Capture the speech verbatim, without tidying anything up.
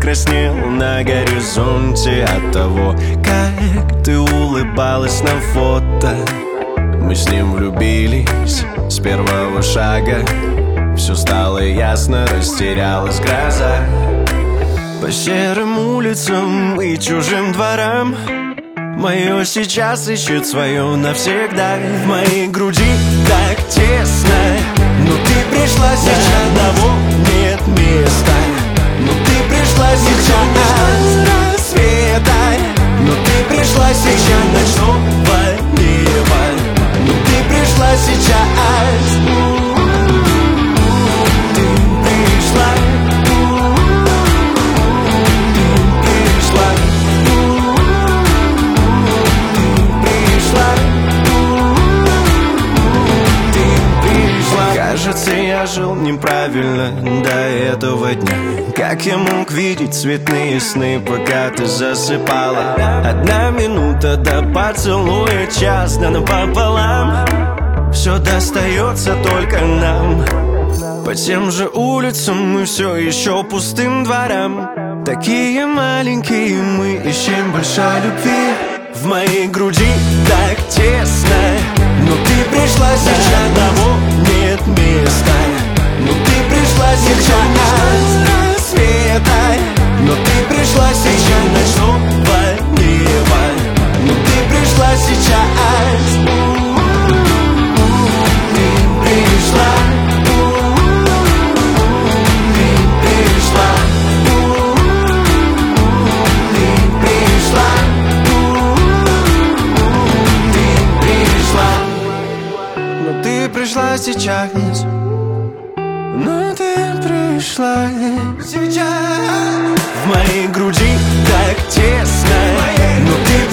покраснел на горизонте от того, как ты улыбалась на фото. Мы с ним влюбились с первого шага. Все стало ясно, растерялась гроза. По серым улицам и чужим дворам мое сейчас ищет свое навсегда. В моей груди так тесно, но ты пришла сейчас, одного нет места. Но ты пришла сейчас рассвета, но ты пришла сейчас ночного неба. Но ты пришла сейчас. Ты пришла. Кажется, я жил неправильно до этого дня. Как я мог видеть цветные сны, пока ты засыпала? Одна минута до поцелуя, час, да напополам. Все достается только нам. По тем же улицам мы все еще пустым дворам. Такие маленькие мы ищем большой любви. В моей груди так тесно, но ты пришла сейчас, одного нет места. Но ты пришла сейчас рассвета, но ты пришла сейчас ночного неба. Но ты пришла сейчас. Ты пришла. Пришла сейчас, но ты пришла сейчас. В моей груди так тесно, но ты